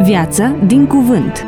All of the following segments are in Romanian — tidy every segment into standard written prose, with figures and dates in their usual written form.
Viață din cuvânt.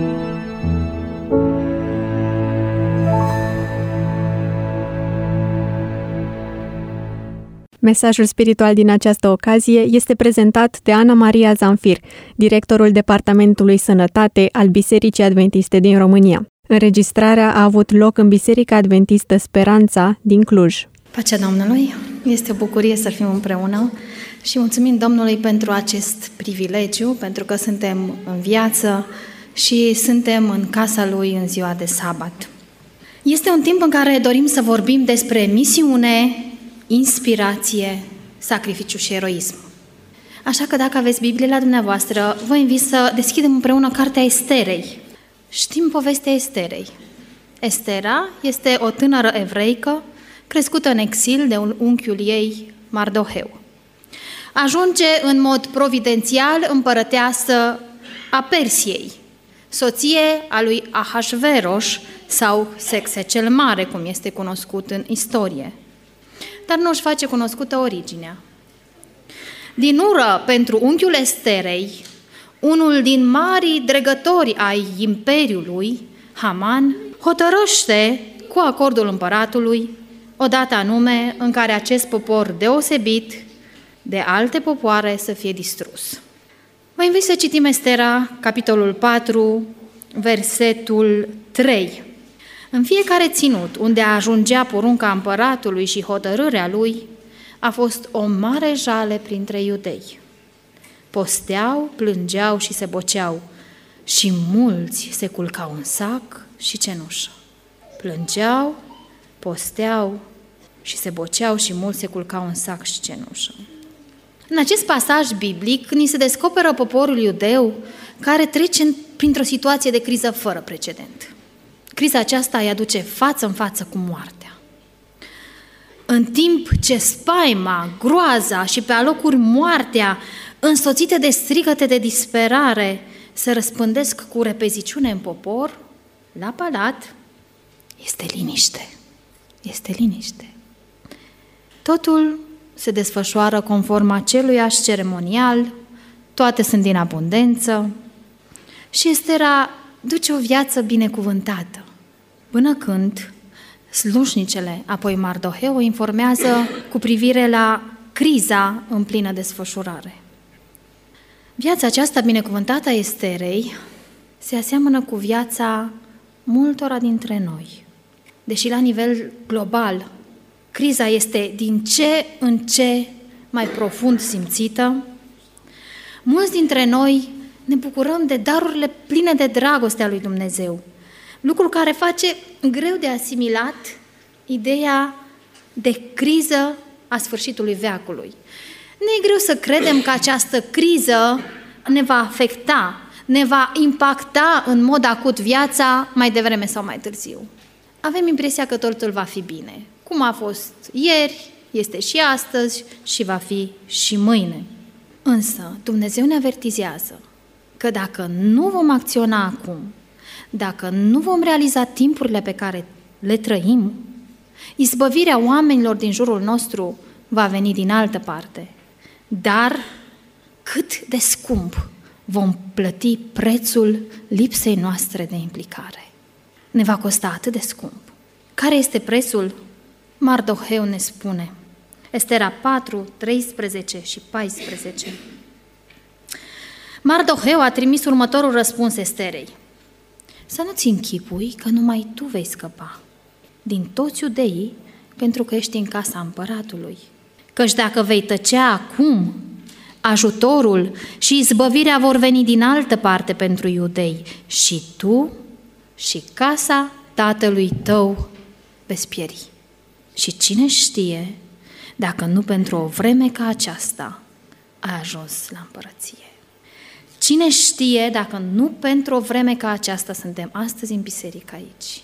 Mesajul spiritual din această ocazie este prezentat de Ana Maria Zamfir, directorul Departamentului Sănătate al Bisericii Adventiste din România. Înregistrarea a avut loc în Biserica Adventistă Speranța din Cluj. Pacea Domnului, este o bucurie să fim împreună și mulțumim Domnului pentru acest privilegiu, pentru că suntem în viață și suntem în casa Lui în ziua de sabat. Este un timp în care dorim să vorbim despre misiune, inspirație, sacrificiu și eroism. Așa că dacă aveți Biblie la dumneavoastră, vă invit să deschidem împreună cartea Esterei. Știm povestea Esterei. Estera este o tânără evreică crescută în exil de unchiul ei, Mardoheu. Ajunge în mod providențial împărăteasă a Persiei, soție a lui Ahasveros sau Sexe cel Mare, cum este cunoscut în istorie. Dar nu își face cunoscută originea. Din ură pentru unchiul Esterei, unul din marii dregători ai imperiului, Haman, hotărăște cu acordul împăratului o dată anume în care acest popor deosebit de alte popoare să fie distrus. Vă invit să citim Estera, capitolul 4, versetul 3. În fiecare ținut unde ajungea porunca împăratului și hotărârea lui, a fost o mare jale printre iudei. Posteau, plângeau și se boceau și mulți se culcau în sac și cenușă. Plângeau, posteau și se boceau și mulți se culcau în sac și cenușă. În acest pasaj biblic ni se descoperă poporul iudeu care trece printr-o situație de criză fără precedent. Criza aceasta îi aduce față în față cu moartea. În timp ce spaima, groaza și pe alocuri moartea, însoțite de strigăte de disperare, se răspândesc cu repeziciune în popor, la palat este liniște. Este liniște. Totul se desfășoară conform aceluiași ceremonial, toate sunt din abundență și Estera duce o viață binecuvântată, până când slujnicele, apoi Mardoheu, o informează cu privire la criza în plină desfășurare. Viața aceasta binecuvântată a Esterei se aseamănă cu viața multora dintre noi. Deși la nivel global criza este din ce în ce mai profund simțită, mulți dintre noi ne bucurăm de darurile pline de dragoste a lui Dumnezeu, lucru care face greu de asimilat ideea de criză a sfârșitului veacului. Ne e greu să credem că această criză ne va afecta, ne va impacta în mod acut viața mai devreme sau mai târziu. Avem impresia că totul va fi bine. Cum a fost ieri, este și astăzi și va fi și mâine. Însă Dumnezeu ne avertizează că dacă nu vom acționa acum, dacă nu vom realiza timpurile pe care le trăim, izbăvirea oamenilor din jurul nostru va veni din altă parte. Dar cât de scump vom plăti prețul lipsei noastre de implicare? Ne va costa atât de scump. Care este prețul? Mardoheu ne spune. Estera 4, 13 și 14. Mardoheu a trimis următorul răspuns Esterei. Să nu-ți închipui că numai tu vei scăpa din toți iudeii, pentru că ești în casa împăratului. Căci dacă vei tăcea acum, ajutorul și izbăvirea vor veni din altă parte pentru iudei și tu și casa tatălui tău veți pieri. Și cine știe dacă nu pentru o vreme ca aceasta ai ajuns la împărăție. Cine știe dacă nu pentru o vreme ca aceasta suntem astăzi în biserică aici.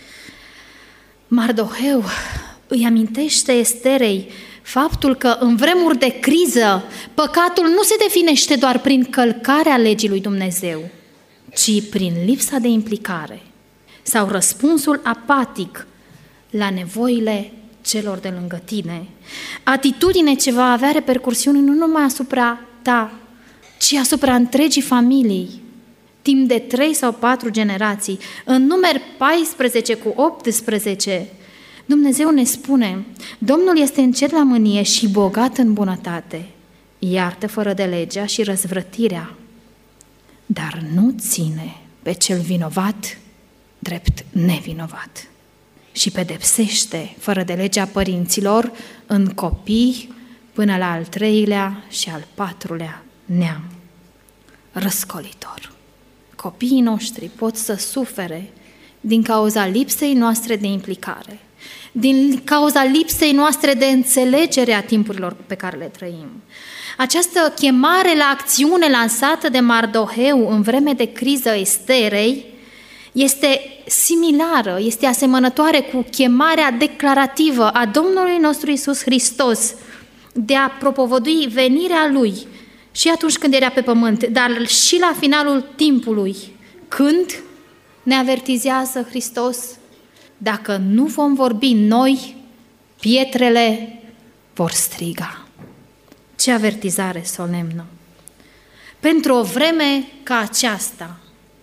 Mardoheu îi amintește Esterei faptul că în vremuri de criză păcatul nu se definește doar prin călcarea legii lui Dumnezeu, ci prin lipsa de implicare sau răspunsul apatic la nevoile celor de lângă tine. Atitudine ce va avea repercursiuni nu numai asupra ta, ci asupra întregii familii timp de 3 sau 4 generații. În Numeri 14 cu 18, Dumnezeu ne spune: Domnul este încet la mânie și bogat în bunătate, iartă fără de legea și răzvrătirea, dar nu ține pe cel vinovat drept nevinovat și pedepsește fără de legea părinților în copii până la al 3-lea și al 4-lea neam. Răscolitor. Copiii noștri pot să sufere din cauza lipsei noastre de implicare, din cauza lipsei noastre de înțelegere a timpurilor pe care le trăim. Această chemare la acțiune lansată de Mardoheu în vreme de criză Esterei este similară, este asemănătoare cu chemarea declarativă a Domnului nostru Iisus Hristos de a propovădui venirea Lui și atunci când era pe pământ, dar și la finalul timpului, când ne avertizează Hristos: dacă nu vom vorbi noi, pietrele vor striga. Ce avertizare solemnă! Pentru o vreme ca aceasta,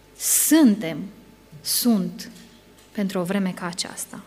sunt pentru o vreme ca aceasta.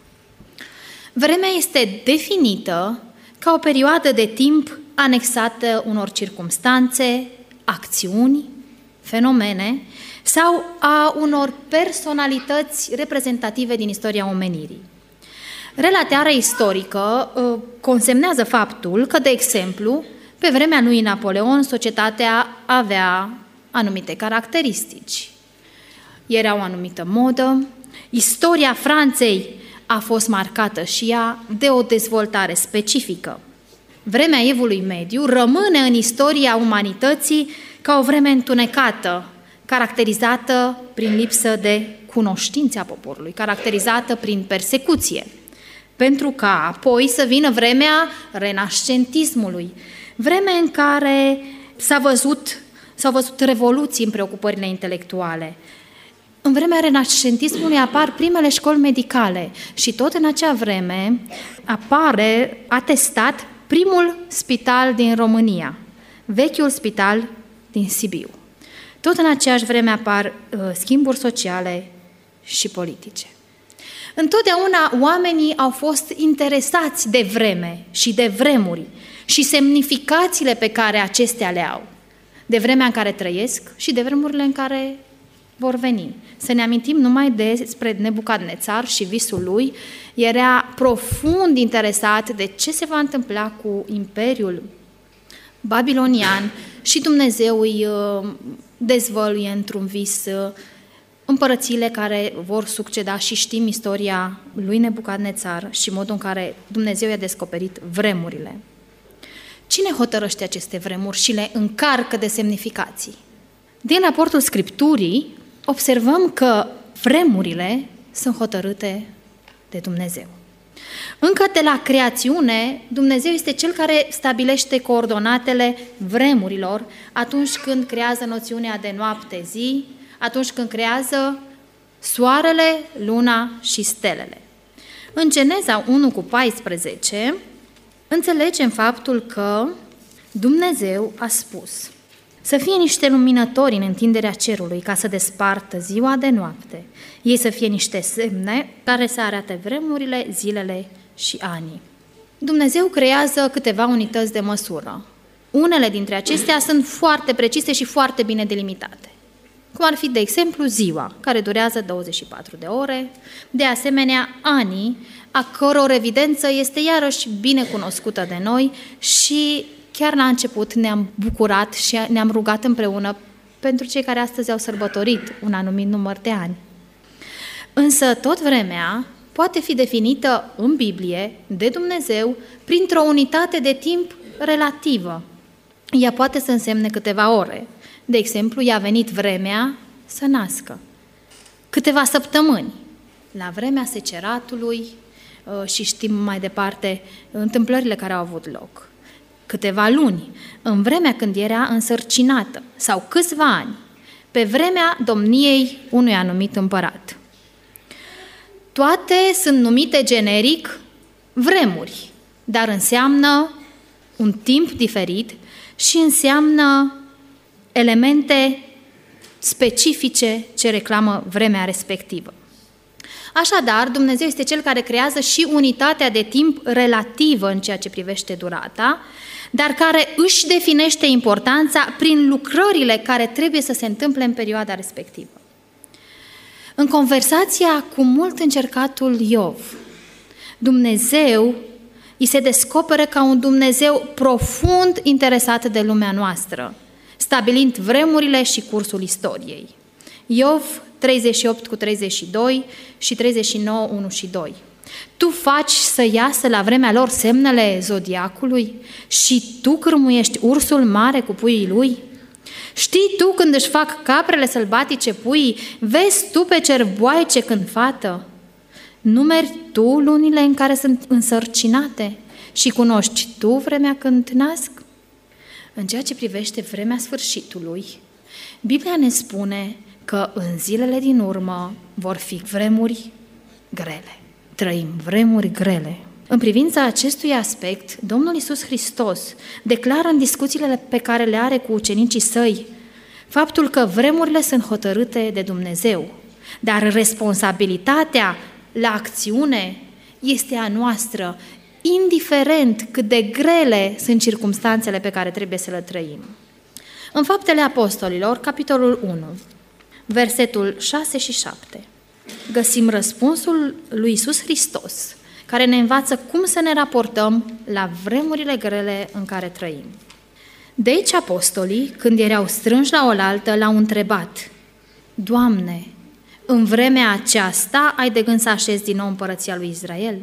Vremea este definită ca o perioadă de timp anexată unor circumstanțe, acțiuni, fenomene sau a unor personalități reprezentative din istoria omenirii. Relatarea istorică consemnează faptul că, de exemplu, pe vremea lui Napoleon, societatea avea anumite caracteristici. Era o anumită modă, istoria Franței a fost marcată și ea de o dezvoltare specifică. Vremea Evului Mediu rămâne în istoria umanității ca o vreme întunecată, caracterizată prin lipsă de cunoștințe a poporului, caracterizată prin persecuție, pentru ca apoi să vină vremea renascentismului, vreme în care s-au văzut revoluții în preocupările intelectuale. În vremea renascentismului apar primele școli medicale și tot în acea vreme apare atestat primul spital din România, vechiul spital din Sibiu. Tot în aceeași vreme apar schimburi sociale și politice. Întotdeauna oamenii au fost interesați de vreme și de vremuri și semnificațiile pe care acestea le au, de vremea în care trăiesc și de vremurile în care vor veni. Să ne amintim numai despre Nebucadnețar și visul lui. Era profund interesat de ce se va întâmpla cu Imperiul Babilonian și Dumnezeu îi dezvăluie într-un vis împărățiile care vor succeda și știm istoria lui Nebucadnețar și modul în care Dumnezeu i-a descoperit vremurile. Cine hotărăște aceste vremuri și le încarcă de semnificații? Din raportul Scripturii observăm că vremurile sunt hotărâte de Dumnezeu. Încă de la creațiune, Dumnezeu este Cel care stabilește coordonatele vremurilor atunci când creează noțiunea de noapte-zi, atunci când creează soarele, luna și stelele. În Geneza 1:14 înțelegem faptul că Dumnezeu a spus: să fie niște luminători în întinderea cerului ca să despartă ziua de noapte, ei să fie niște semne care să arate vremurile, zilele și anii. Dumnezeu creează câteva unități de măsură. Unele dintre acestea sunt foarte precise și foarte bine delimitate, cum ar fi, de exemplu, ziua, care durează 24 de ore, de asemenea anii, a căror evidență este iarăși bine cunoscută de noi și chiar la început ne-am bucurat și ne-am rugat împreună pentru cei care astăzi au sărbătorit un anumit număr de ani. Însă tot vremea poate fi definită în Biblie de Dumnezeu printr-o unitate de timp relativă. Ea poate să însemne câteva ore. De exemplu, i-a venit vremea să nască. Câteva săptămâni, la vremea seceratului și știm mai departe întâmplările care au avut loc. Câteva luni, în vremea când era însărcinată, sau câțiva ani, pe vremea domniei unui anumit împărat. Toate sunt numite generic vremuri, dar înseamnă un timp diferit și înseamnă elemente specifice ce reclamă vremea respectivă. Așadar, Dumnezeu este Cel care creează și unitatea de timp relativă în ceea ce privește durata, dar care își definește importanța prin lucrările care trebuie să se întâmple în perioada respectivă. În conversația cu mult încercatul Iov, Dumnezeu îi se descoperă ca un Dumnezeu profund interesat de lumea noastră, stabilind vremurile și cursul istoriei. Iov 38:32 și 39:1-2. Tu faci să iasă la vremea lor semnele zodiacului și tu cârmuiești ursul mare cu puii lui? Știi tu când își fac caprele sălbatice puii? Vezi tu pe cerboaice când fată? Numeri tu lunile în care sunt însărcinate și cunoști tu vremea când nasc? În ceea ce privește vremea sfârșitului, Biblia ne spune că în zilele din urmă vor fi vremuri grele. Trăim vremuri grele. În privința acestui aspect, Domnul Iisus Hristos declară în discuțiile pe care le are cu ucenicii săi faptul că vremurile sunt hotărâte de Dumnezeu, dar responsabilitatea la acțiune este a noastră, indiferent cât de grele sunt circumstanțele pe care trebuie să le trăim. În Faptele Apostolilor, capitolul 1, versetul 6 și 7, găsim răspunsul lui Iisus Hristos, care ne învață cum să ne raportăm la vremurile grele în care trăim. De aici apostolii, când erau strânși la oaltă, l-au întrebat: Doamne, în vremea aceasta ai de gând să așezi din nou împărăția lui Israel?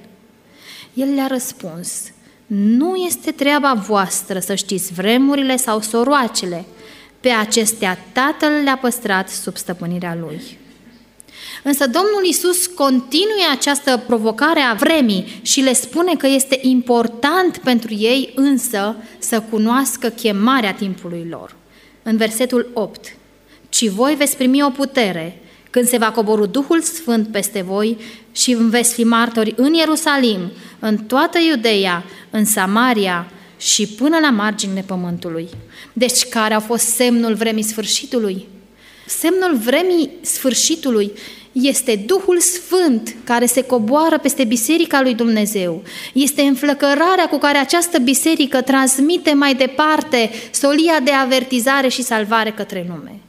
El le-a răspuns: nu este treaba voastră să știți vremurile sau soroacele, pe acestea Tatăl le-a păstrat sub stăpânirea Lui. Însă Domnul Iisus continuă această provocare a vremii și le spune că este important pentru ei însă să cunoască chemarea timpului lor. În versetul 8, ci voi veți primi o putere când se va coborî Duhul Sfânt peste voi și veți fi martori în Ierusalim, în toată Iudeea, în Samaria și până la marginile pământului. Deci care a fost semnul vremii sfârșitului? Semnul vremii sfârșitului este Duhul Sfânt care se coboară peste Biserica lui Dumnezeu. Este înflăcărarea cu care această biserică transmite mai departe solia de avertizare și salvare către lume.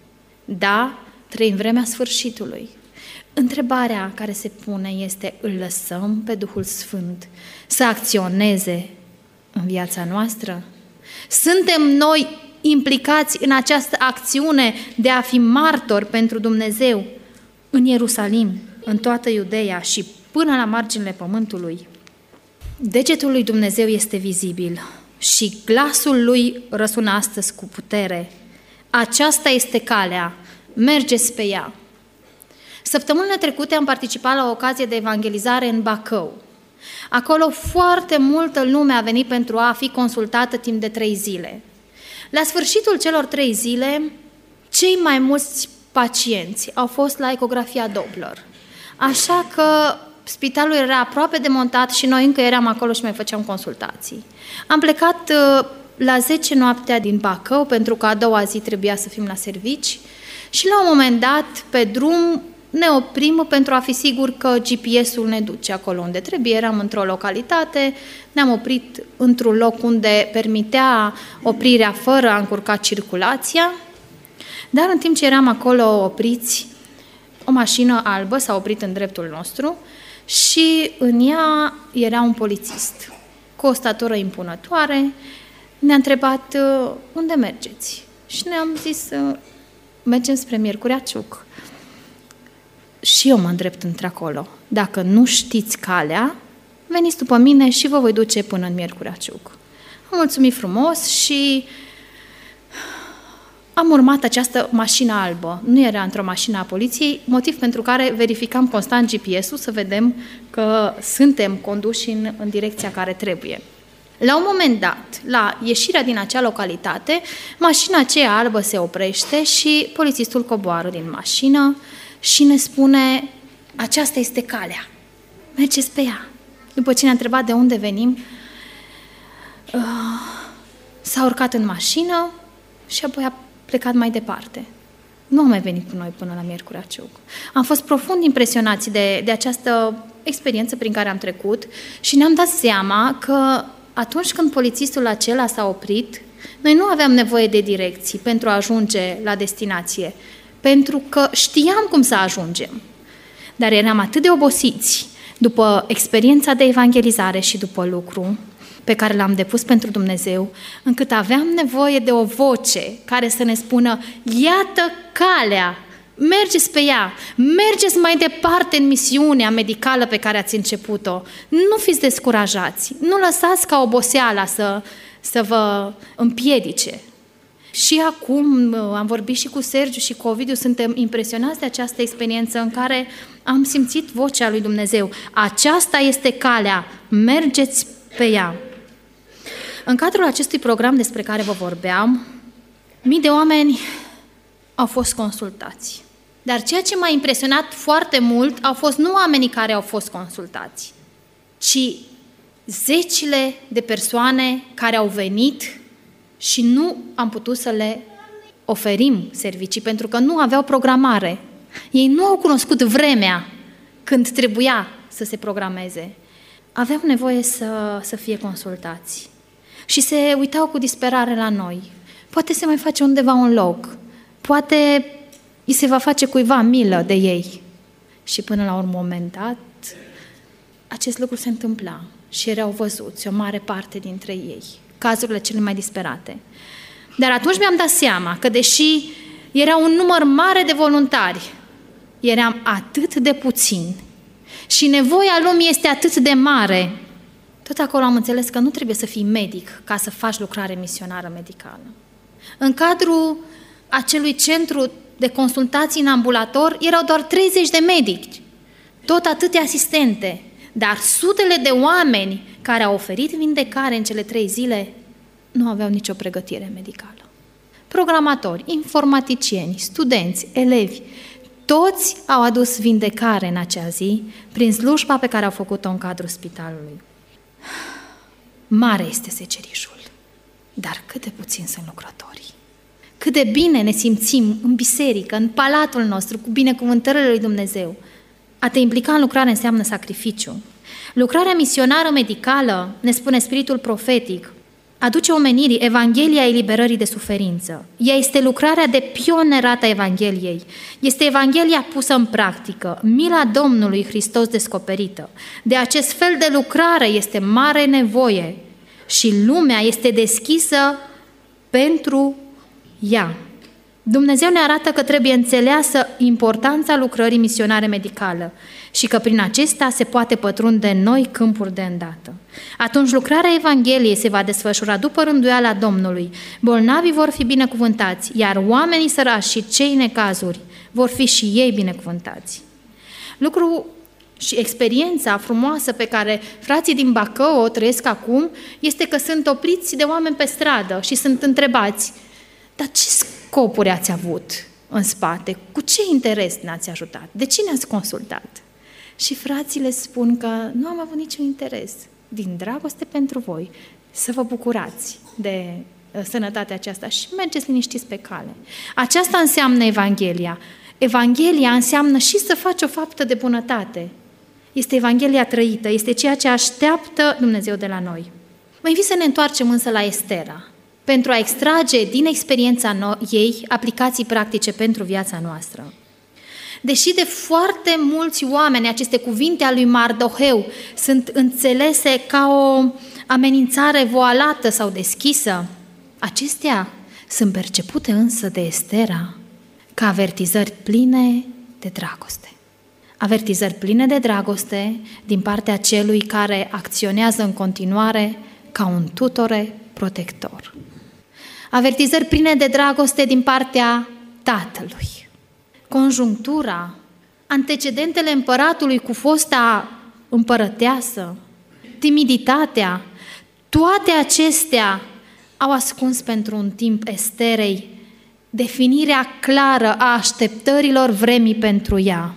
Da, trăim vremea sfârșitului. Întrebarea care se pune este: îl lăsăm pe Duhul Sfânt să acționeze în viața noastră? Suntem noi implicați în această acțiune de a fi martori pentru Dumnezeu în Ierusalim, în toată Iudeea și până la marginile pământului? Degetul lui Dumnezeu este vizibil și glasul lui răsună astăzi cu putere. Aceasta este calea, mergeți pe ea. Săptămânile trecute am participat la o ocazie de evangelizare în Bacău. Acolo foarte multă lume a venit pentru a fi consultată timp de 3 zile. La sfârșitul celor 3 zile, cei mai mulți pacienți au fost la ecografia Doppler. Așa că spitalul era aproape demontat și noi încă eram acolo și mai făceam consultații. Am plecat la 10 noaptea din Bacău, pentru că a doua zi trebuia să fim la servici și la un moment dat, pe drum, ne oprim pentru a fi sigur că GPS-ul ne duce acolo unde trebuie. Eram într-o localitate, ne-am oprit într-un loc unde permitea oprirea fără a încurca circulația, dar în timp ce eram acolo opriți, o mașină albă s-a oprit în dreptul nostru și în ea era un polițist cu o statură impunătoare. Ne-a întrebat: unde mergeți? Și ne-am zis: mergem spre Miercurea Ciuc. Și eu mă îndrept într-acolo. Dacă nu știți calea, veniți după mine și vă voi duce până în Miercurea Ciuc. Am mulțumit frumos și am urmat această mașină albă. Nu era într-o mașină a poliției, motiv pentru care verificam constant GPS-ul să vedem că suntem conduși în direcția care trebuie. La un moment dat, la ieșirea din acea localitate, mașina aceea albă se oprește și polițistul coboară din mașină și ne spune: aceasta este calea, mergeți pe ea. După ce ne-a întrebat de unde venim, s-a urcat în mașină și apoi a plecat mai departe. Nu am mai venit cu noi până la Miercurea Ciuc. Am fost profund impresionați de această experiență prin care am trecut și ne-am dat seama că atunci când polițistul acela s-a oprit, noi nu aveam nevoie de direcții pentru a ajunge la destinație, pentru că știam cum să ajungem. Dar eram atât de obosiți după experiența de evangelizare și după lucru pe care l-am depus pentru Dumnezeu, încât aveam nevoie de o voce care să ne spună: iată calea, mergeți pe ea, mergeți mai departe în misiunea medicală pe care ați început-o, nu fiți descurajați, nu lăsați ca oboseala să vă împiedice. Și acum am vorbit și cu Sergiu și cu Ovidiu, suntem impresionați de această experiență în care am simțit vocea lui Dumnezeu. Aceasta este calea, mergeți pe ea. În cadrul acestui program despre care vă vorbeam, mii de oameni au fost consultați. Dar ceea ce m-a impresionat foarte mult au fost nu oamenii care au fost consultați, ci zecile de persoane care au venit și nu am putut să le oferim servicii pentru că nu aveau programare. Ei nu au cunoscut vremea când trebuia să se programeze. Aveau nevoie să fie consultați și se uitau cu disperare la noi. Poate se mai face undeva un loc, poate îi se va face cuiva milă de ei. Și până la un moment dat, acest lucru se întâmpla și erau văzuți o mare parte dintre ei, cazurile cele mai disperate. Dar atunci mi-am dat seama că, deși era un număr mare de voluntari, eram atât de puțini și nevoia lumii este atât de mare, tot acolo am înțeles că nu trebuie să fii medic ca să faci lucrare misionară medicală. În cadrul acelui centru de consultații în ambulator erau doar 30 de medici, tot atâtea asistente, dar sutele de oameni care au oferit vindecare în cele 3 zile nu aveau nicio pregătire medicală. Programatori, informaticieni, studenți, elevi, toți au adus vindecare în acea zi prin slujba pe care au făcut-o în cadrul spitalului. Mare este secerișul, dar cât de puțin sunt lucrătorii. Cât de bine ne simțim în biserică, în palatul nostru, cu binecuvântările lui Dumnezeu. A te implica în lucrare înseamnă sacrificiu. Lucrarea misionară medicală, ne spune spiritul profetic, aduce omenirii Evanghelia eliberării de suferință. Ea este lucrarea de pionerat a Evangheliei. Este Evanghelia pusă în practică, mila Domnului Hristos descoperită. De acest fel de lucrare este mare nevoie și lumea este deschisă pentru ea. Dumnezeu ne arată că trebuie înțeleasă importanța lucrării misionare medicală și că prin acesta se poate pătrunde în noi câmpuri de îndată. Atunci lucrarea Evangheliei se va desfășura după rânduiala Domnului. Bolnavii vor fi binecuvântați, iar oamenii sărași și cei necazuri vor fi și ei binecuvântați. Lucru și experiența frumoasă pe care frații din Bacău o trăiesc acum este că sunt opriți de oameni pe stradă și sunt întrebați: dar ce scopuri ați avut în spate? Cu ce interes ne-ați ajutat? De ce ne-ați consultat? Și frații le spun că nu am avut niciun interes, din dragoste pentru voi, să vă bucurați de sănătatea aceasta și mergeți liniștiți pe cale. Aceasta înseamnă Evanghelia. Evanghelia înseamnă și să faci o faptă de bunătate. Este Evanghelia trăită, este ceea ce așteaptă Dumnezeu de la noi. Mă invit să ne întoarcem însă la Estera, pentru a extrage din experiența ei aplicații practice pentru viața noastră. Deși de foarte mulți oameni aceste cuvinte ale lui Mardoheu sunt înțelese ca o amenințare voalată sau deschisă, acestea sunt percepute însă de Estera ca avertizări pline de dragoste. Avertizări pline de dragoste din partea celui care acționează în continuare ca un tutore protector. Avertizări pline de dragoste din partea tatălui. Conjunctura, antecedentele împăratului cu fosta împărăteasă, timiditatea, toate acestea au ascuns pentru un timp Esterei definirea clară a așteptărilor vremii pentru ea.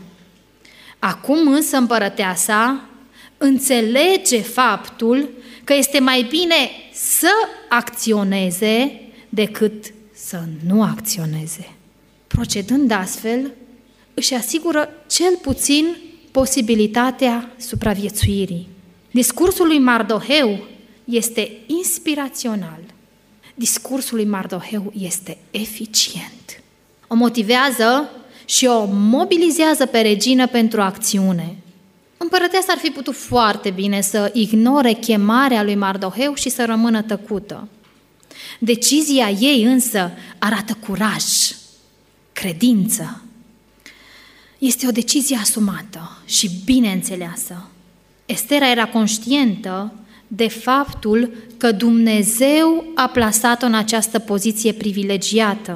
Acum însă împărăteasa înțelege faptul că este mai bine să acționeze decât să nu acționeze. Procedând astfel, își asigură cel puțin posibilitatea supraviețuirii. Discursul lui Mardoheu este inspirațional. Discursul lui Mardoheu este eficient. O motivează și o mobilizează pe regină pentru acțiune. Împărăteasa ar fi putut foarte bine să ignore chemarea lui Mardoheu și să rămână tăcută. Decizia ei însă arată curaj, credință. Este o decizie asumată și bine înțeleasă. Estera era conștientă de faptul că Dumnezeu a plasat-o în această poziție privilegiată,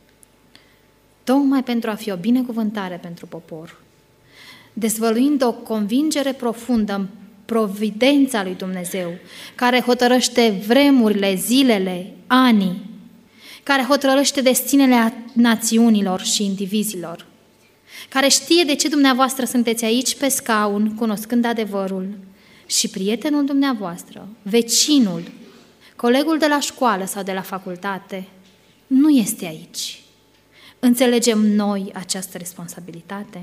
tocmai pentru a fi o binecuvântare pentru popor, dezvăluind o convingere profundă în providența lui Dumnezeu, care hotărăște vremurile, zilele, anii, care hotărăște destinele națiunilor și indivizilor, care știe de ce dumneavoastră sunteți aici pe scaun, cunoscând adevărul, și prietenul dumneavoastră, vecinul, colegul de la școală sau de la facultate, nu este aici. Înțelegem noi această responsabilitate?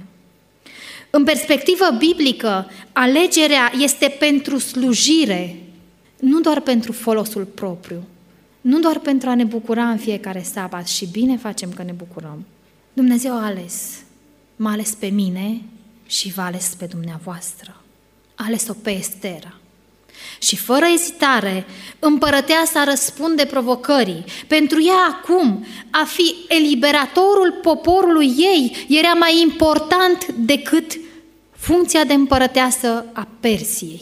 În perspectivă biblică, alegerea este pentru slujire, nu doar pentru folosul propriu, nu doar pentru a ne bucura în fiecare sabat, și bine facem că ne bucurăm. Dumnezeu a ales, m-a ales pe mine și v-a ales pe dumneavoastră. A ales-o pe Estera. Și fără ezitare, împărăteasa răspunde provocării. Pentru ea acum, a fi eliberatorul poporului ei era mai important decât funcția de împărăteasă a Persiei.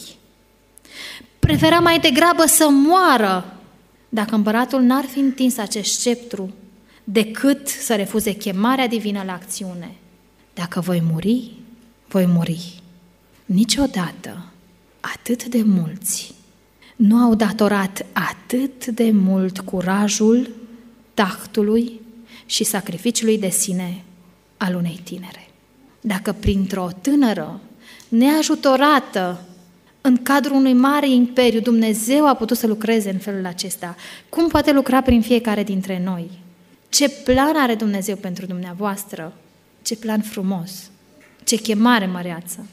Prefera mai degrabă să moară dacă împăratul n-ar fi întins acest sceptru, decât să refuze chemarea divină la acțiune. Dacă voi muri, voi muri. Niciodată atât de mulți nu au datorat atât de mult curajul, tactului și sacrificiului de sine al unei tinere. Dacă printr-o tânără neajutorată în cadrul unui mare imperiu Dumnezeu a putut să lucreze în felul acesta, cum poate lucra prin fiecare dintre noi? Ce plan are Dumnezeu pentru dumneavoastră? Ce plan frumos! Ce chemare măreață!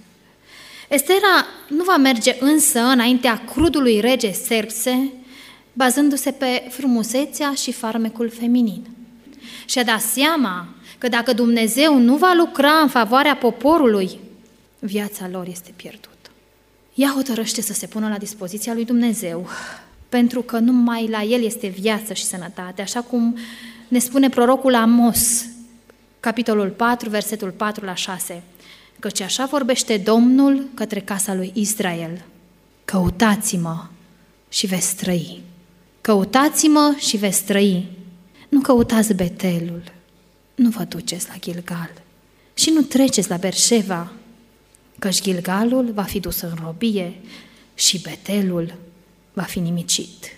Estera nu va merge însă înaintea crudului rege Xerxe, bazându-se pe frumusețea și farmecul feminin. Și-a dat seama că dacă Dumnezeu nu va lucra în favoarea poporului, viața lor este pierdută. Ea hotărăște să se pună la dispoziția lui Dumnezeu, pentru că numai la El este viață și sănătate, așa cum ne spune prorocul Amos, capitolul 4, versetul 4-6. Căci așa vorbește Domnul către casa lui Israel: căutați-mă și veți trăi. Căutați-mă și veți trăi. Nu căutați Betelul, nu vă duceți la Gilgal și nu treceți la Berșeva, căci Gilgalul va fi dus în robie și Betelul va fi nimicit.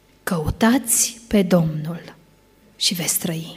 Căutați pe Domnul și veți trăi.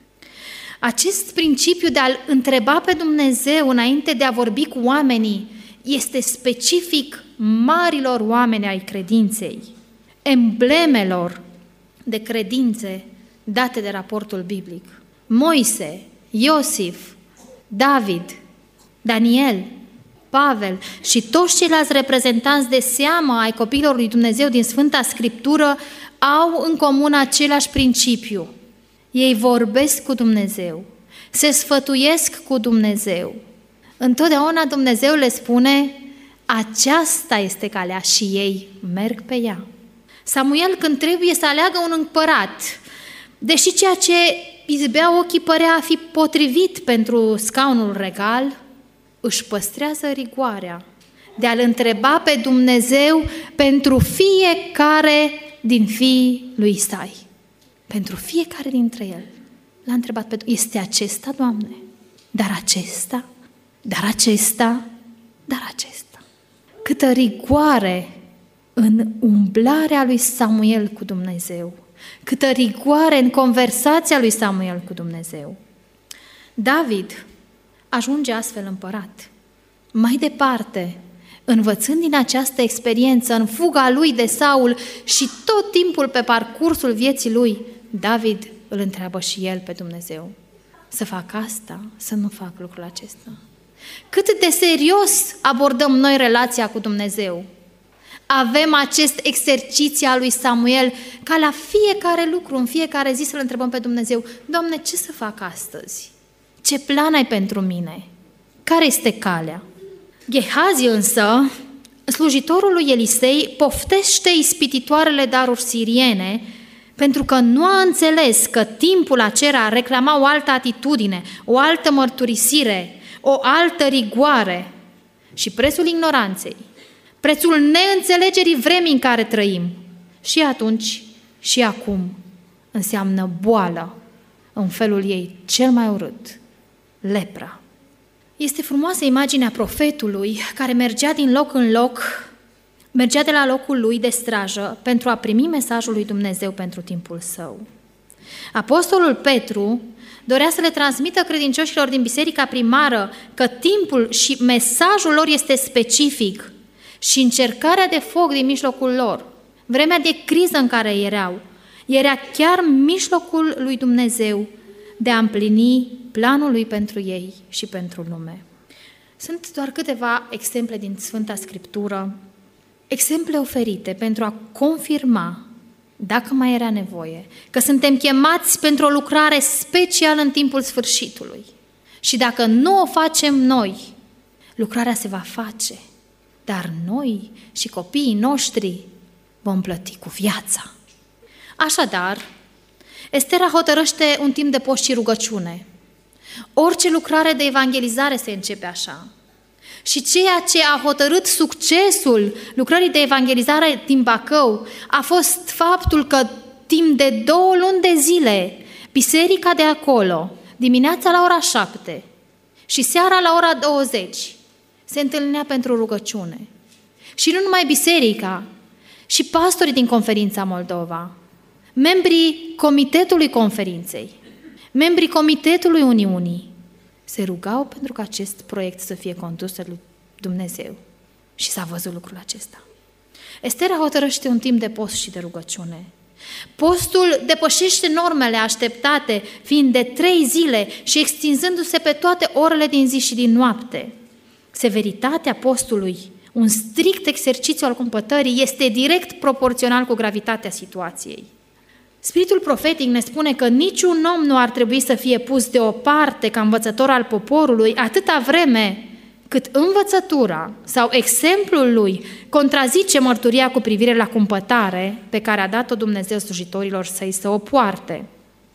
Acest principiu de a-L întreba pe Dumnezeu înainte de a vorbi cu oamenii este specific marilor oameni ai credinței, emblemelor de credințe date de raportul biblic. Moise, Iosif, David, Daniel, Pavel și toți ceilalți reprezentanți de seamă ai copiilor lui Dumnezeu din Sfânta Scriptură au în comun același principiu. Ei vorbesc cu Dumnezeu, se sfătuiesc cu Dumnezeu. Întotdeauna Dumnezeu le spune: aceasta este calea, și ei merg pe ea. Samuel, când trebuie să aleagă un împărat, deși ceea ce izbea ochii părea a fi potrivit pentru scaunul regal, își păstrează rigoarea de a-L întreba pe Dumnezeu pentru fiecare din fiii lui Isai. Pentru fiecare dintre el. L-a întrebat pe Dumnezeu: este acesta, Doamne? Dar acesta? Dar acesta? Dar acesta? Câtă rigoare în umblarea lui Samuel cu Dumnezeu! Câtă rigoare în conversația lui Samuel cu Dumnezeu! David ajunge astfel împărat. Mai departe, învățând din această experiență, în fuga lui de Saul și tot timpul pe parcursul vieții lui, David îl întreabă și el pe Dumnezeu: să fac asta, să nu fac lucrul acesta? Cât de serios abordăm noi relația cu Dumnezeu? Avem acest exercițiu al lui Samuel, ca la fiecare lucru, în fiecare zi să-L întrebăm pe Dumnezeu: Doamne, ce să fac astăzi? Ce plan ai pentru mine? Care este calea? Gehazi însă, slujitorul lui Elisei, poftește ispititoarele daruri siriene, pentru că nu a înțeles că timpul acela reclama o altă atitudine, o altă mărturisire, o altă rigoare. Și prețul ignoranței, prețul neînțelegerii vremii în care trăim, și atunci și acum, înseamnă boală în felul ei cel mai urât, lepra. Este frumoasă imaginea profetului care mergea din loc în loc, mergea de la locul lui de strajă pentru a primi mesajul lui Dumnezeu pentru timpul său. Apostolul Petru dorea să le transmită credincioșilor din biserica primară că timpul și mesajul lor este specific și încercarea de foc din mijlocul lor, vremea de criză în care erau, era chiar mijlocul lui Dumnezeu de a împlini planul lui pentru ei și pentru lume. Sunt doar câteva exemple din Sfânta Scriptură, exemple oferite pentru a confirma, dacă mai era nevoie, că suntem chemați pentru o lucrare specială în timpul sfârșitului. Și dacă nu o facem noi, lucrarea se va face, dar noi și copiii noștri vom plăti cu viața. Așadar, Estera hotărăște un timp de post și rugăciune. Orice lucrare de evangelizare se începe așa. Și ceea ce a hotărât succesul lucrării de evangelizare din Bacău a fost faptul că timp de 2 luni de zile, biserica de acolo, dimineața la ora 7 și seara la ora 20, se întâlnea pentru rugăciune. Și nu numai biserica, și pastorii din Conferința Moldova, membrii Comitetului Conferinței, membrii Comitetului Uniunii, se rugau pentru ca acest proiect să fie condus de lui Dumnezeu. Și s-a văzut lucrul acesta. Estera hotărăște un timp de post și de rugăciune. Postul depășește normele așteptate, fiind de 3 zile și extinzându-se pe toate orele din zi și din noapte. Severitatea postului, un strict exercițiu al cumpătării, este direct proporțional cu gravitatea situației. Spiritul profetic ne spune că niciun om nu ar trebui să fie pus deoparte ca învățător al poporului atâta vreme cât învățătura sau exemplul lui contrazice mărturia cu privire la cumpătare pe care a dat-o Dumnezeu slujitorilor săi să o poarte.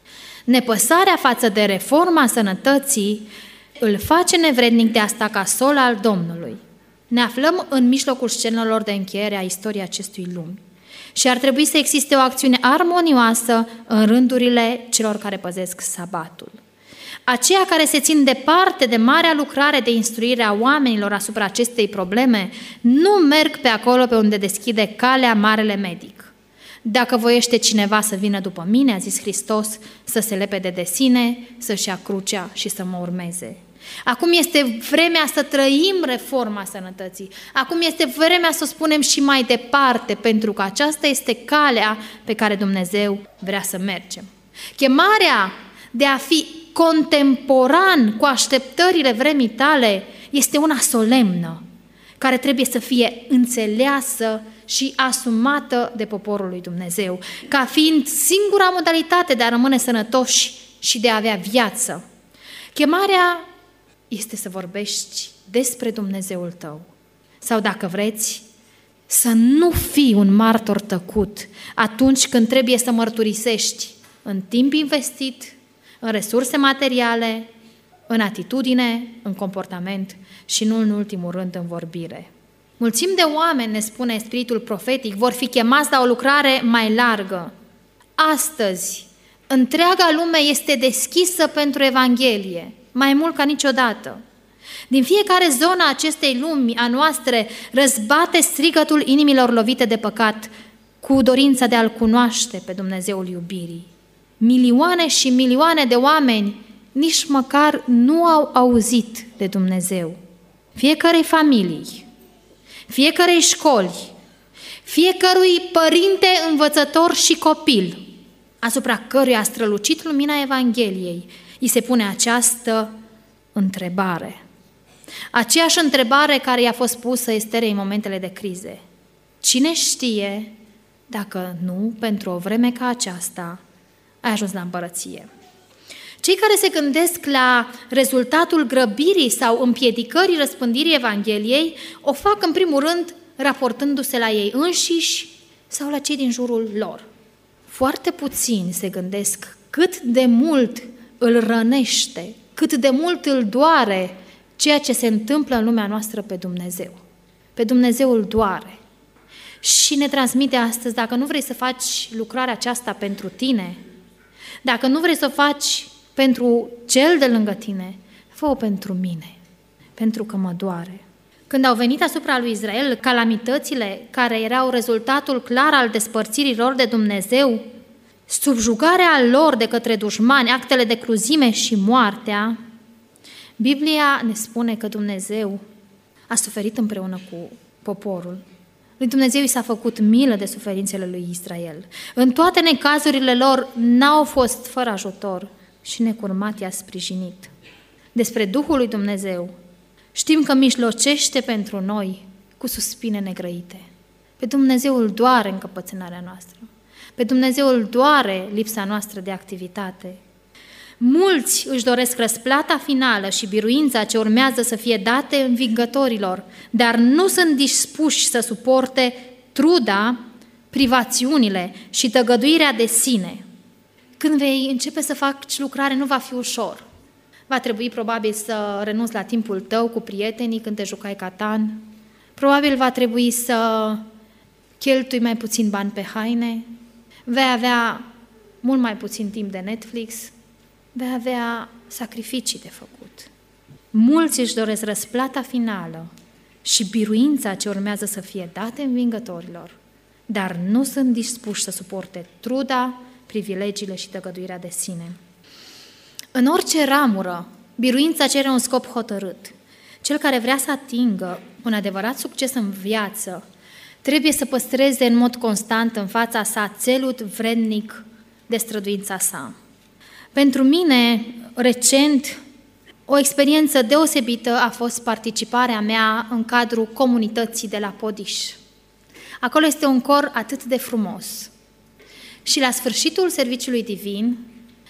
Nepăsarea față de reforma sănătății îl face nevrednic de a sta ca sol al Domnului. Ne aflăm în mijlocul scenelor de încheiere a istoriei acestui lumi și ar trebui să existe o acțiune armonioasă în rândurile celor care păzesc sabatul. Aceia care se țin departe de marea lucrare de instruire a oamenilor asupra acestei probleme nu merg pe acolo pe unde deschide calea marele medic. Dacă voiește cineva să vină după mine, a zis Hristos, să se lepede de sine, să-și ia crucea și să mă urmeze. Acum este vremea să trăim reforma sănătății. Acum este vremea să o spunem și mai departe, pentru că aceasta este calea pe care Dumnezeu vrea să mergem. Chemarea de a fi contemporan cu așteptările vremii tale este una solemnă, care trebuie să fie înțeleasă și asumată de poporul lui Dumnezeu, ca fiind singura modalitate de a rămâne sănătoși și de a avea viață. Chemarea este să vorbești despre Dumnezeul tău. Sau, dacă vreți, să nu fii un martor tăcut atunci când trebuie să mărturisești în timp investit, în resurse materiale, în atitudine, în comportament și nu în ultimul rând în vorbire. Mulțimi de oameni, ne spune spiritul profetic, vor fi chemați la o lucrare mai largă. Astăzi, întreaga lume este deschisă pentru Evanghelie, mai mult ca niciodată. Din fiecare zonă a acestei lumi a noastre răzbate strigătul inimilor lovite de păcat cu dorința de a-L cunoaște pe Dumnezeul iubirii. Milioane și milioane de oameni nici măcar nu au auzit de Dumnezeu. Fiecărei familii, fiecărei școli, fiecărui părinte, învățător și copil, asupra căruia a strălucit lumina Evangheliei, îi se pune această întrebare. Aceeași întrebare care i-a fost pusă Esterei în momentele de crize. Cine știe dacă nu, pentru o vreme ca aceasta, ai ajuns la împărăție? Cei care se gândesc la rezultatul grăbirii sau împiedicării răspândirii Evangheliei o fac în primul rând raportându-se la ei înșiși sau la cei din jurul lor. Foarte puțini se gândesc cât de mult îl rănește, cât de mult îl doare ceea ce se întâmplă în lumea noastră pe Dumnezeu. Pe Dumnezeu îl doare. Și ne transmite astăzi, dacă nu vrei să faci lucrarea aceasta pentru tine, dacă nu vrei să o faci pentru cel de lângă tine, fă-o pentru mine, pentru că mă doare. Când au venit asupra lui Israel calamitățile care erau rezultatul clar al despărțirii lor de Dumnezeu, subjugarea lor de către dușmani, actele de cruzime și moartea, Biblia ne spune că Dumnezeu a suferit împreună cu poporul. Lui Dumnezeu i s-a făcut milă de suferințele lui Israel. În toate necazurile lor n-au fost fără ajutor și necurmat i-a sprijinit. Despre Duhul lui Dumnezeu știm că mijlocește pentru noi cu suspine negrăite. Pe Dumnezeu îl doare încăpățânarea noastră. Pe Dumnezeu îl doare lipsa noastră de activitate. Mulți își doresc răsplata finală și biruința ce urmează să fie date învingătorilor, dar nu sunt dispuși să suporte truda, privațiunile și tăgăduirea de sine. Când vei începe să faci lucrare, nu va fi ușor. Va trebui probabil să renunți la timpul tău cu prietenii când te jucai Catan. Probabil va trebui să cheltui mai puțin bani pe haine. Vei avea mult mai puțin timp de Netflix. Vei avea sacrificii de făcut. Mulți își doresc răsplata finală și biruința ce urmează să fie date învingătorilor, dar nu sunt dispuși să suporte truda, privilegiile și tăgăduirea de sine. În orice ramură, biruința cere un scop hotărât. Cel care vrea să atingă un adevărat succes în viață trebuie să păstreze în mod constant în fața sa țelul vrednic de străduința sa. Pentru mine, recent, o experiență deosebită a fost participarea mea în cadrul comunității de la Podiș. Acolo este un cor atât de frumos. Și la sfârșitul serviciului divin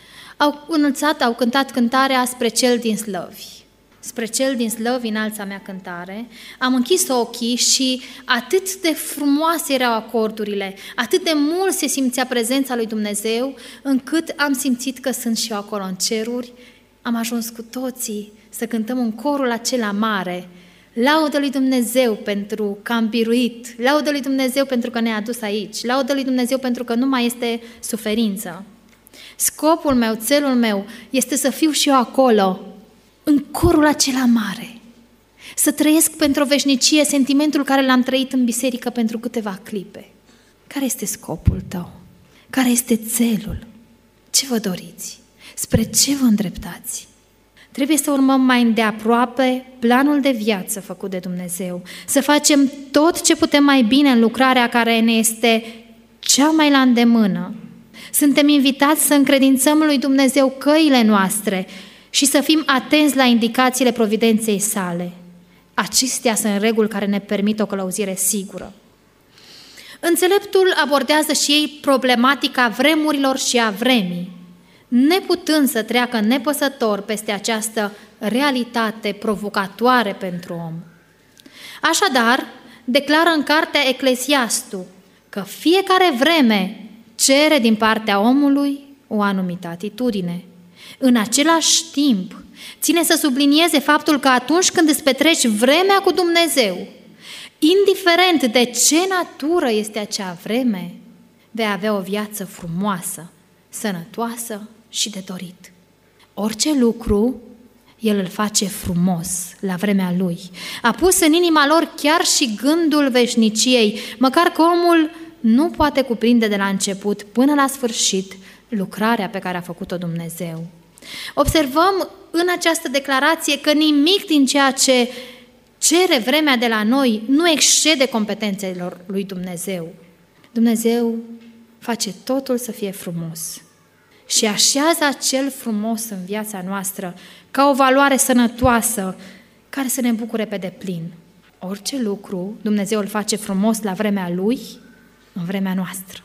au cântat cântarea Spre cel din slăvi. Spre cel din slăvi, înalța mea cântare. Am închis ochii și atât de frumoase erau acordurile, atât de mult se simțea prezența lui Dumnezeu, încât am simțit că sunt și eu acolo în ceruri. Am ajuns cu toții să cântăm în corul acela mare. Laudă lui Dumnezeu pentru că am biruit, laudă lui Dumnezeu pentru că ne-a adus aici, laudă lui Dumnezeu pentru că nu mai este suferință. Scopul meu, țelul meu este să fiu și eu acolo, în corul acela mare, să trăiesc pentru o veșnicie sentimentul care l-am trăit în biserică pentru câteva clipe. Care este scopul tău? Care este țelul? Ce vă doriți? Spre ce vă îndreptați? Trebuie să urmăm mai îndeaproape planul de viață făcut de Dumnezeu, să facem tot ce putem mai bine în lucrarea care ne este cea mai la îndemână. Suntem invitați să încredințăm lui Dumnezeu căile noastre și să fim atenți la indicațiile providenței sale. Acestea sunt reguli care ne permit o călăuzire sigură. Înțeleptul abordează și ei problematica vremurilor și a vremii, neputând să treacă nepăsător peste această realitate provocatoare pentru om. Așadar, declară în cartea Eclesiastu că fiecare vreme cere din partea omului o anumită atitudine. În același timp, ține să sublinieze faptul că atunci când îți petreci vremea cu Dumnezeu, indiferent de ce natură este acea vreme, vei avea o viață frumoasă, sănătoasă și de dorit. Orice lucru, El îl face frumos la vremea Lui. A pus în inima lor chiar și gândul veșniciei, măcar că omul nu poate cuprinde de la început până la sfârșit lucrarea pe care a făcut-o Dumnezeu. Observăm în această declarație că nimic din ceea ce cere vremea de la noi nu excede competențelor lui Dumnezeu. Dumnezeu face totul să fie frumos. și așează acel frumos în viața noastră ca o valoare sănătoasă care să ne bucure pe deplin. Orice lucru Dumnezeu îl face frumos la vremea Lui, în vremea noastră.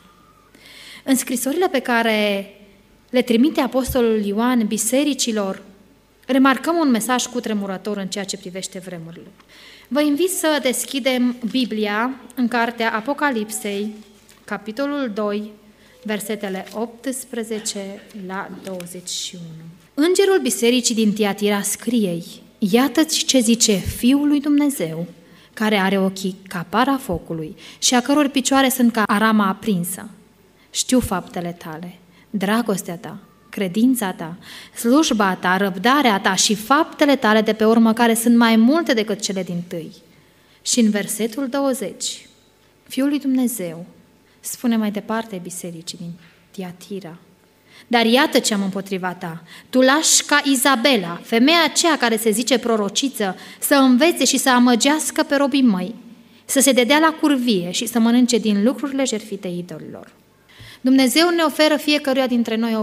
În scrisorile pe care le trimite Apostolul Ioan bisericilor, remarcăm un mesaj cutremurător în ceea ce privește vremurile. Vă invit să deschidem Biblia în cartea Apocalipsei, capitolul 2, versetele 18 la 21. Îngerul bisericii din Tiatira scrie: iată-ți ce zice Fiul lui Dumnezeu, care are ochii ca para focului și a căror picioare sunt ca arama aprinsă. Știu faptele tale, dragostea ta, credința ta, slujba ta, răbdarea ta și faptele tale de pe urmă, care sunt mai multe decât cele dintâi. Și în versetul 20, Fiul lui Dumnezeu spune mai departe bisericii din Tiatira: dar iată ce am împotriva ta, tu lași ca Izabela, femeia aceea care se zice prorociță, să învețe și să amăgească pe robii măi, să se dedea la curvie și să mănânce din lucrurile jertfite idolilor. Dumnezeu ne oferă fiecăruia dintre noi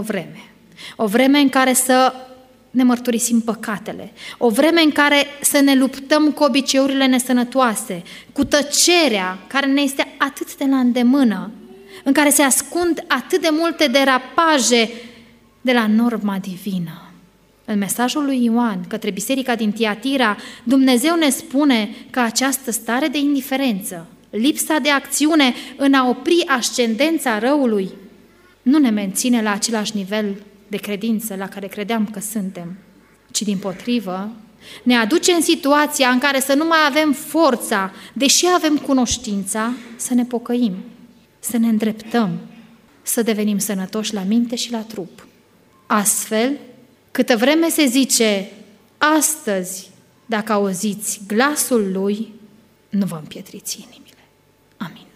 o vreme în care să ne mărturisim păcatele, o vreme în care să ne luptăm cu obiceiurile nesănătoase, cu tăcerea care ne este atât de la îndemână, în care se ascund atât de multe derapaje de la norma divină. În mesajul lui Ioan către biserica din Tiatira, Dumnezeu ne spune că această stare de indiferență, lipsa de acțiune în a opri ascendența răului, nu ne menține la același nivel de credință la care credeam că suntem, ci dimpotrivă ne aduce în situația în care să nu mai avem forța, deși avem cunoștința, să ne pocăim, să ne îndreptăm, să devenim sănătoși la minte și la trup. Astfel, câtă vreme se zice astăzi, dacă auziți glasul Lui, nu vă împietriți inimile. Amin.